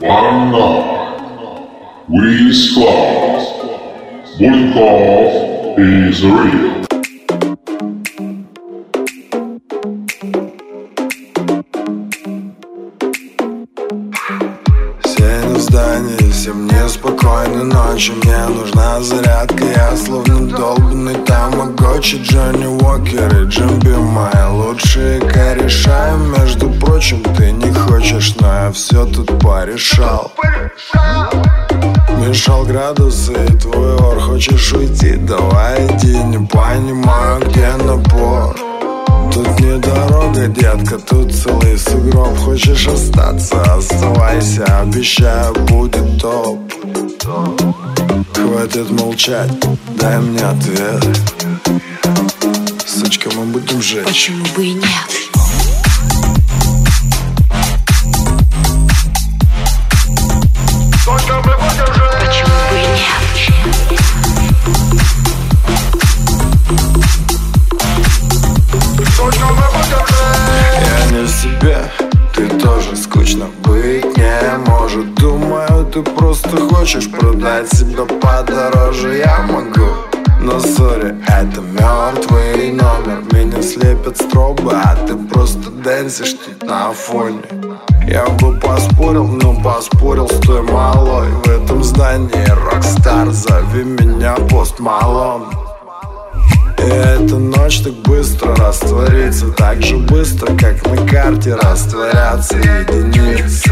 One Wiz Club. Bulikov is real. Сидя в здании, всем неспокойной ночи. Мне нужна зарядка, я словно долбанный тамагочи. Джонни Уокер и Джимби мои лучшие кореша. Между прочим, ты не хочешь, но я все тут порешал. Мешал градусы и твой ор. Хочешь уйти? Давай иди, не понимаю, где напор. Тут не дорога, детка, тут целый сугроб. Хочешь остаться? Оставайся, обещаю, будет топ. Хватит молчать, дай мне ответ. Сучка, мы будем жечь. Почему бы и нет? Почему бы и нет? Я не в себе, ты тоже скучно быть не может. Думаю, ты просто хочешь продать себя подороже. Я могу, но сори, это мертвый номер. Меня слепят стробы, а ты просто дэнсишь тут на фоне. Я бы поспорил, но поспорил с той малой. В этом здании рокстар, зови меня Пост Малон. И эта ночь так быстро растворится, так же быстро, как на карте растворятся единицы.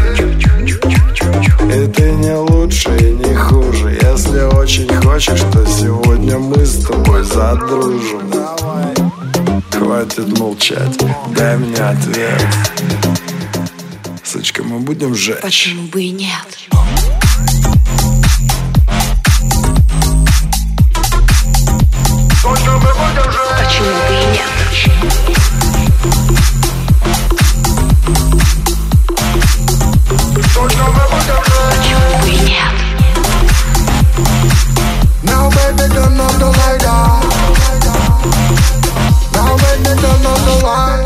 И ты не лучше и не хуже. Если очень хочешь, то сегодня мы с тобой задружим. Хватит молчать, дай мне ответ. Сучка, мы будем жечь. Почему бы и нет? Почему бы и нет? Почему бы и нет? Now baby, turn on the light out. Now baby, turn on the light.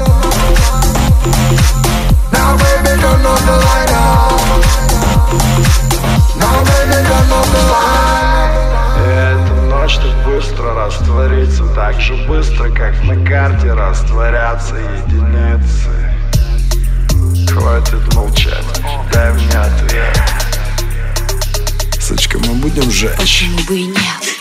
Now baby, turn on the light out. Now baby, turn on the light. И эта ночь так быстро растворится, так же быстро, как на карте растворятся единицы. Хватит молчать, дай мне ответ. Сучка, мы будем жечь. Почему бы и нет?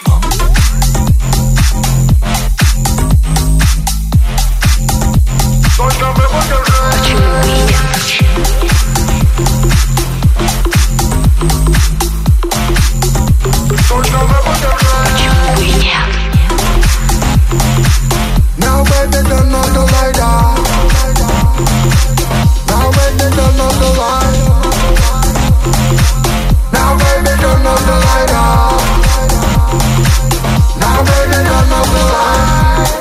Почему бы и нет? Почему бы и нет? Now baby, turn on the light out. Now baby, turn on the light. Now baby, turn on the light out. Now baby, turn on the light.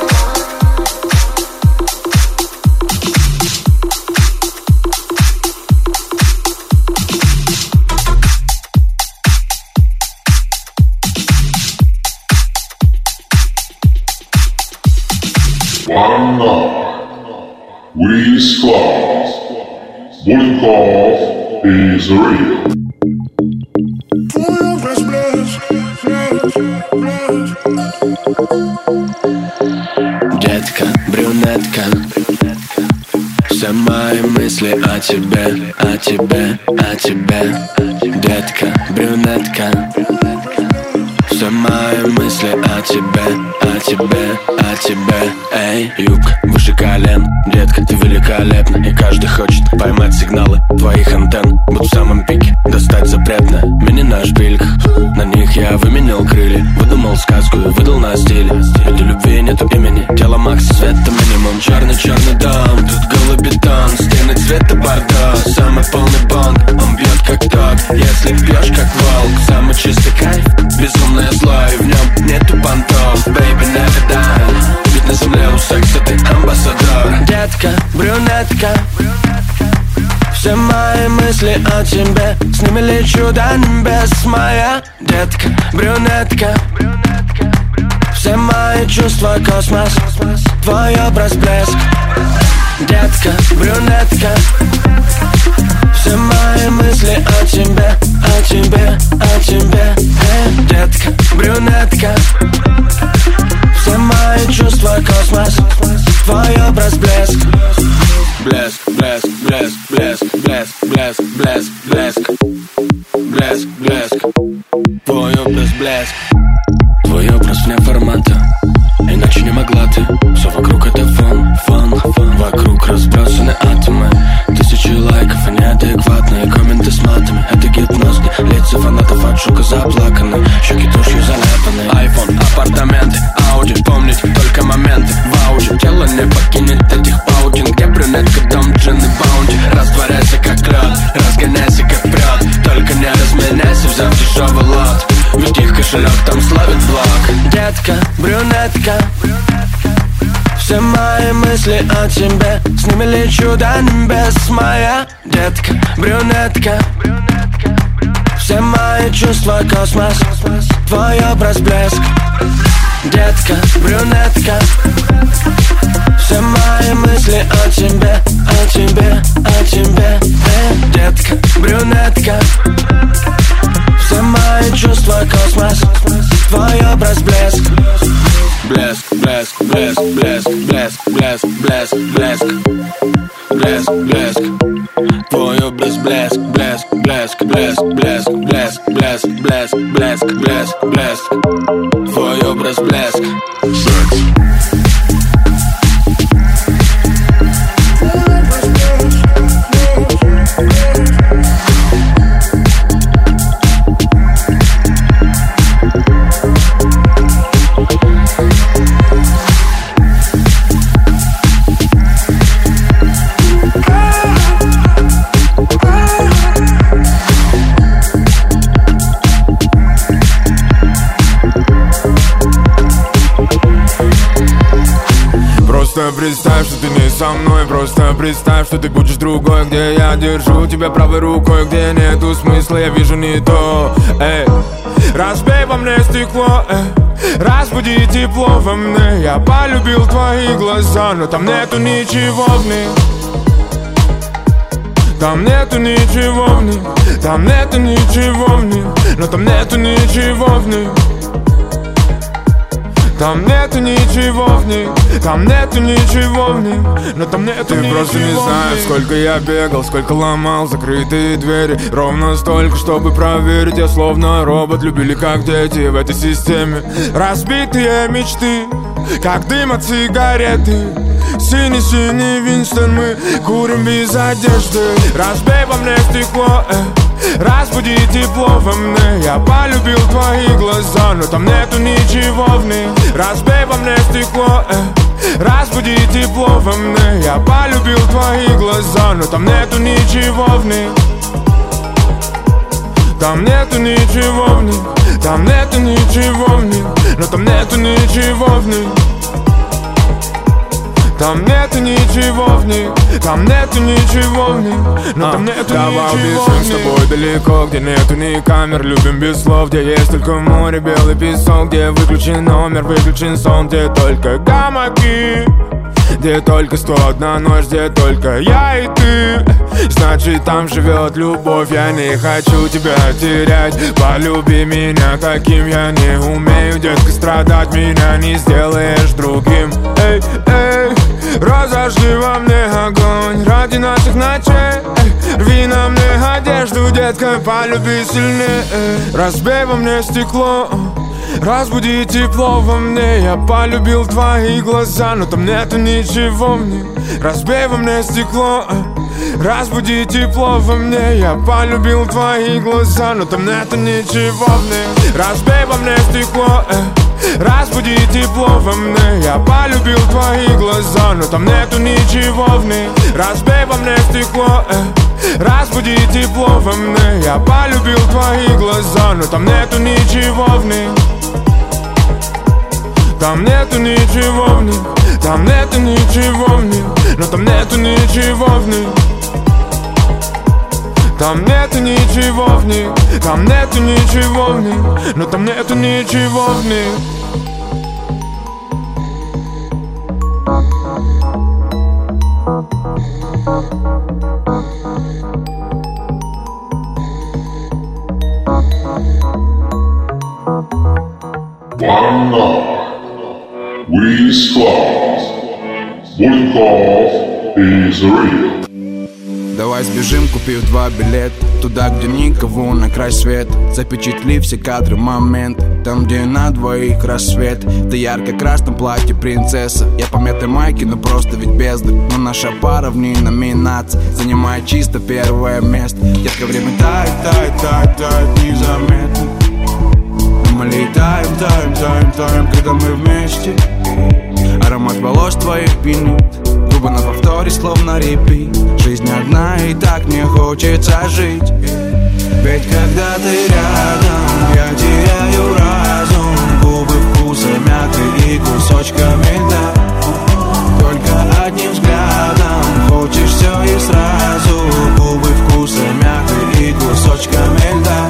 One Wiz Club. Bulikov is real. Детка, брюнетка, все мои мысли о тебе, о тебе, о тебе. Детка, брюнетка, все мои мысли о тебе, о тебе, о тебе. Эй, юг, выше колен, детка, ты великолепна. И каждый хочет поймать сигналы твоих антенн. Будь в самом пике, достать запретно. Мини на шпильках, на них я выменял крылья. Выдумал сказку и выдал на стиле. Этой любви нету имени, тело макс, света минимум. Черный-черный дом, тут голый бетон. Стены цвета бордо, самый полный бонг. Он бьет как тот, если пьешь как волк. Самый чистый кайф, безумное зло. И в нем нету понтов, baby, never die. Ведь на земле у секса ты амбассадор. Детка, брюнетка, все мои мысли о тебе, с ними лечу до небес. Моя детка, брюнетка, все мои чувства космос, твой образ блеск. Детка, брюнетка, все мои мысли о тебе, о тебе, о тебе, детка, брюнетка. Все мои чувства космос, твой образ блеск. Блеск, блеск, блеск, блеск, блеск, блеск, блеск, блеск. Блеск, блеск, твой образ блеск. Твой образ вне формата, иначе не могла ты. Все вокруг это фон, фон, фон. Вокруг разбросаны атомы, тысячи лайков и неадекватные комменты с матами. Это гипноз, лица фанатов от шока заплаканы, щеки тушью заляпаны. Айфон, апартаменты, Ауди, помнить только моменты в ауди. Тело не покинет этих паутин, где брюнетка, дом, джин и баунти. Растворяйся как лед, разгоняйся как прет. Только не разменяйся, взяв дешевый лот, ведь их кошелек там славит блок. Детка, брюнетка, все мои мысли о тебе, с ними лечу до небес. Моя детка, брюнетка, все мои чувства космос, твой образ блеск. Детка, брюнетка, все мои мысли о тебе, о тебе, о тебе, детка, брюнетка. Все мои чувства космос, твой образ блеск. Блеск, блеск, блеск, блеск, блеск, блеск, блеск, блеск. Блеск, блеск, твой образ блеск, блеск, блеск, блеск, блеск, блеск, блеск, блеск, блеск, блеск, блеск. Твой образ блеск. Просто представь, что ты не со мной. Просто представь, что ты будешь другой, где я держу тебя правой рукой, где нету смысла, я вижу не то. Эй, разбей во мне стекло, разбуди тепло во мне. Я полюбил твои глаза, но там нету ничего в них. Там нету ничего в них, там нету ничего в них, но там нету ничего в них. Там нету ничего в них, там нету ничего в них, но там нету ничего в них. Ты просто не знаешь, сколько я бегал, сколько ломал закрытые двери. Ровно столько, чтобы проверить, я словно робот. Любили как дети в этой системе. Разбитые мечты, как дым от сигареты. Синий-синий Винстон, мы курим без одежды. Разбей во мне стекло, разбуди тепло во мне. Я полюбил твои глаза, но там нету ничего в них. Разбей во мне стекло, разбуди тепло во мне. Я полюбил твои глаза, но там нету ничего в них. Там нету ничего в них, там нету ничего в них, но там нету ничего в них. Там нету ничего в них, там нету ничего в них, но там нету ничего в них. С тобой далеко, где нету ни камер. Любим без слов, где есть только море, белый песок, где выключен номер, выключен сон, где только гамаки, где только 101 ночь, где только я и ты. Значит, там живет любовь, я не хочу тебя терять. Полюби меня таким, я не умею, детка, страдать. Меня не сделаешь другим. Эй, эй, разожги во мне огонь ради наших ночей. Рви на мне одежду, детка, полюби сильнее. Разбей во мне стекло, разбуди тепло во мне. Я полюбил твои глаза, но там нету ничего в них. Разбей во мне стекло, разбуди тепло во мне. Я полюбил твои глаза, но там нету ничего в них. Разбей во мне стекло, разбуди тепло во мне. Я полюбил твои глаза, но там нету ничего в них. Разбей во мне стекло, разбуди тепло во мне. Я полюбил твои глаза, но там нету ничего в них. Там нету ничего в них, там нету ничего в них, но там нету ничего в них. Там нету ничего в них, там нету ничего в них, но там нету ничего в них. One night. Wiz Club. Bulikov is real. Давай сбежим, купив 2 билета туда, где никого, на край света. Запечатли все кадры, моменты там, где на двоих рассвет. Ты ярко-красном платье принцесса. Я по мятой майке, но просто ведь бездарь. Но наша пара в ней номинация занимает чисто первое место. Детка, время тает, тает, тает, тает незаметно. Мы летаем, таем, таем, таем, когда мы вместе. Аромат волос твоих пьянит, губы на повторе, словно репит. Жизнь одна и так не хочется жить. Ведь когда ты рядом, я теряю разум. Губы вкуса мяты и кусочками льда. Только одним взглядом хочешь все и сразу. Губы вкуса мяты и кусочками льда.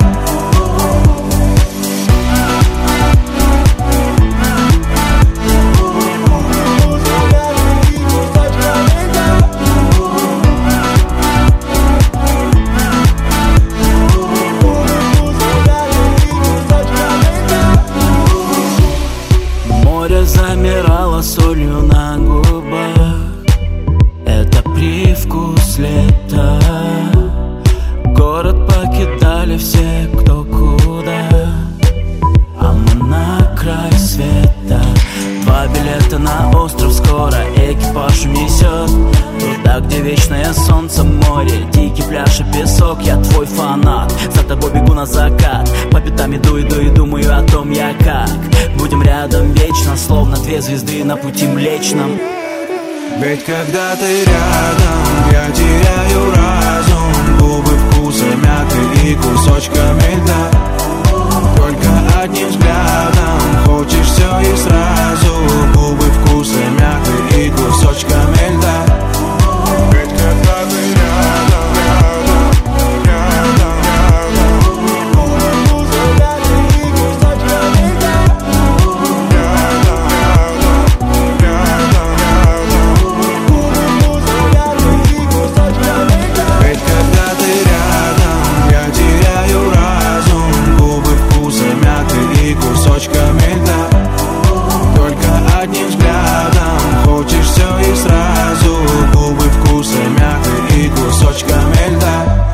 Замирала солью на губах. Это привкус лета. Город покидали все, кто куда. А мы на край света. 2 билета на остров, скоро экипаж унесет туда, где вечное солнце, море, дикий пляж и песок. Я твой фанат, за тобой бегу на закат. По пятам иду, иду и думаю о том, я как будем рядом вечно, словно 2 звезды на пути Млечном. Ведь когда ты рядом, я теряю разум. Губы вкуса мяты и кусочками льда. Только одним взглядом хочешь все и сразу. Губы вкуса мяты и кусочками льда. Ведь когда ты рядом, рядом, рядом, рядом. Губы вкуса мяты и кусочками льда. Рядом, рядом, рядом, рядом. Губы вкуса мяты и кусочками льда. Ведь когда ты рядом, я теряю разум. Губы вкуса мяты и кусочками льда. Только одним взглядом хочешь все и сразу. Губы вкуса мяты и кусочками льда.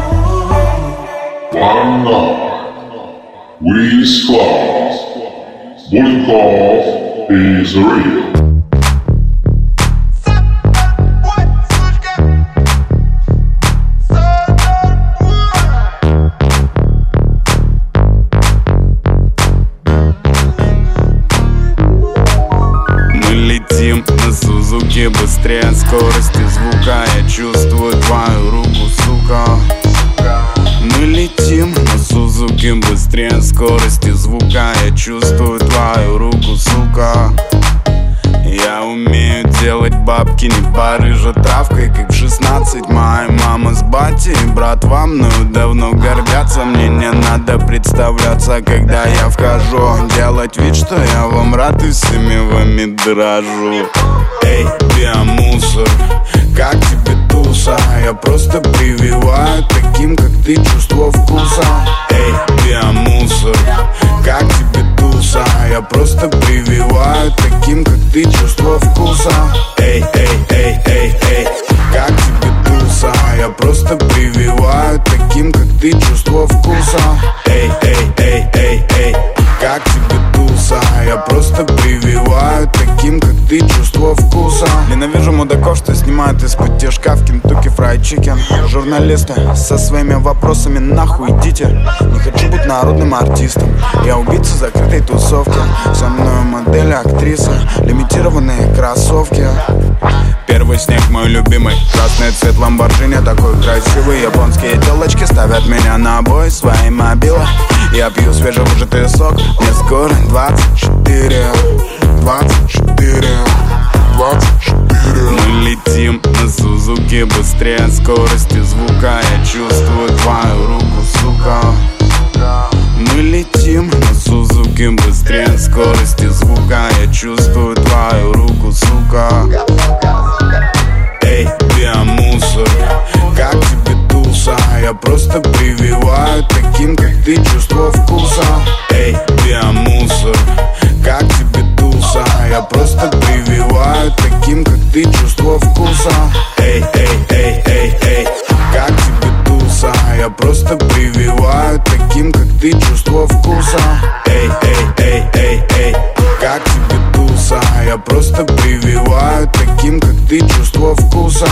One night. Wiz Club. Bulikov is real. На Сузуки быстрее от скорости звука. Я чувствую твою руку, сука. Мы летим на Сузуки быстрее от скорости звука. Я чувствую твою руку, сука. Я умею делать бабки не барыжа травкой, как в 16. Моя мама с батей и братва мною давно гордятся. Мне не надо представляться, когда я вхожу. Делать вид, что я вам рад и всеми вами дрожу. Эй, биомусор, как тебе туса? Я просто прививаю таким, как ты, чувство вкуса. Эй, биомусор, как тебе туса? Я просто прививаю таким, как ты, чувство вкуса. Эй, эй, эй, эй, эй, как тебе туса? Я просто прививаю таким, как ты, чувство вкуса. Эй, эй, эй, эй, эй, как тебе туса? Я просто прививаю таким, как ты, чувство вкуса. Ненавижу мудаков, что снимают из-под тяжка в Кентукки Фрайд Чикен. Журналисты со своими вопросами нахуй идите. Не хочу быть народным артистом. Я убийца закрытой тусовки. Со мной модели, актрисы, лимитированные кроссовки. Первый снег мой любимый. Красный цвет Ламборджини, такой красивый. Японские телочки ставят меня на обои свои мобилы. Я пью свежевыжатый сок. Мне скоро 24. 24. 24. Мы летим на Сузуки быстрее от скорости звука. Я чувствую твою руку, сука. Мы летим на Сузуки быстрее от скорости звука. Я чувствую твою руку, сука. Эй, биомусор, как тебе туса? Я просто прививаю таким, как ты, чувство вкуса. Эй, биомусор, как тебе туса? Я просто прививаю таким, как ты, чувство вкуса. Эй, эй, эй, эй, эй, как тебе туса? Я просто прививаю таким, как ты, чувство вкуса. Эй, эй, эй, эй, эй, как тебе туса? Я просто прививаю таким, как ты, чувство вкуса.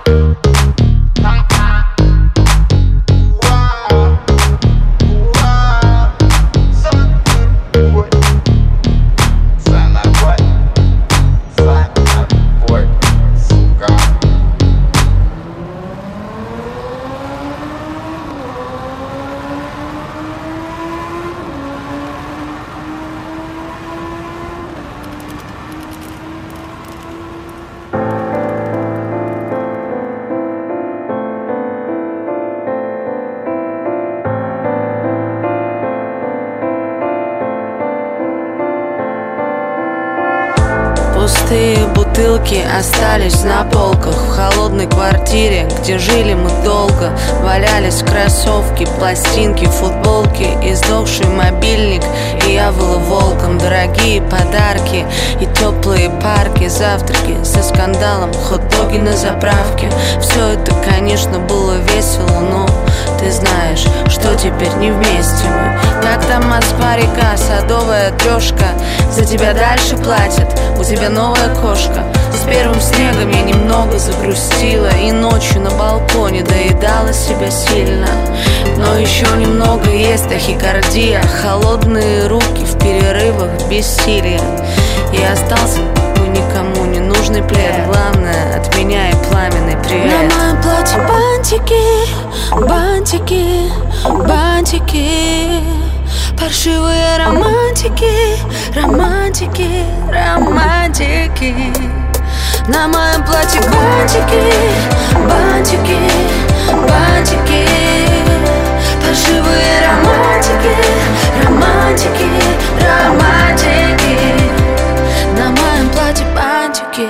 Пустые бутылки остались на полках в холодной квартире, где жили мы долго. Валялись кроссовки, пластинки, футболки, издохший мобильник, и я выла волком. Дорогие подарки и теплые парки, завтраки со скандалом, хот-доги на заправке. Все это, конечно, было весело, но ты знаешь, что теперь не вместе мы. Как там Москва-река, садовая трешка, за тебя дальше платят, у тебя новая кошка. С первым снегом я немного загрустила, и ночью на балконе доедала себя сильно. Но еще немного есть тахикардия, холодные руки в перерывах бессилия. И остался никому не нужный плед, главное от меня и пламенный привет. На моем платье бантики, бантики, бантики, паршивые романтики, романтики, романтики. На моем платье бантики, бантики, бантики, паршивые романтики, романтики, романтики. На моем платье бантики.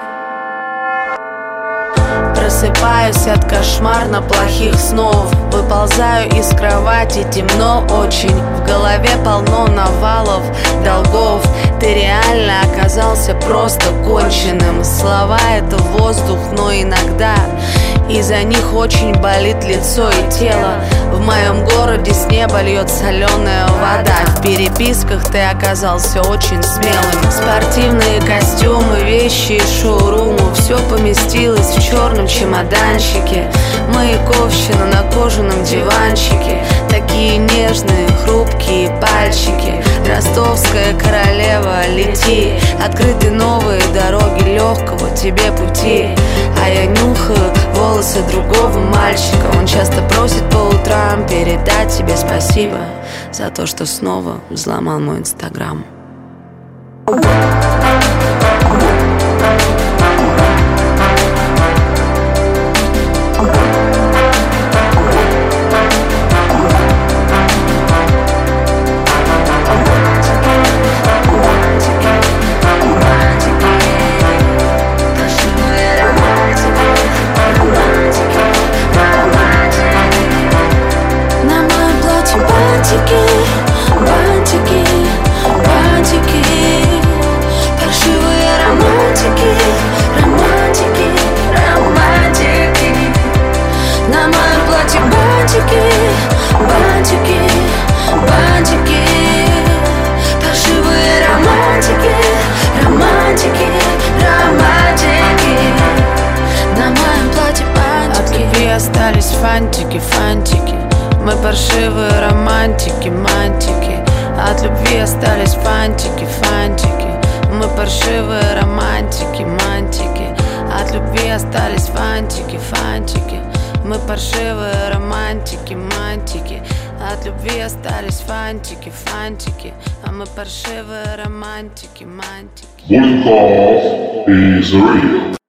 Просыпаюсь от кошмарно плохих снов, выползаю из кровати, темно очень, в голове полно навалов, долгов. Ты реально оказался просто конченым. Слова — это воздух, но иногда из-за них очень болит лицо и тело. В моем городе с неба льет соленая вода. В переписках ты оказался очень смелым. Спортивные костюмы, вещи из шоурума, все поместилось в черном чемоданчике. Маяковщина на кожаном диванчике, такие нежные, хрупкие пальчики. Ростовская королева, лети, открыты новые дороги легкого тебе пути. А я нюхаю волосы другого мальчика, он часто просит по утрам передать тебе спасибо за то, что снова взломал мой Инстаграм. Остались фантики, фантики, мы паршивые романтики, мантики. От любви остались фантики, фантики, мы паршивые романтики, мантики. От любви остались фантики, фантики, мы паршивые романтики, мантики. От любви остались фантики, фантики, а мы паршивые романтики, мантики. Volkov is real.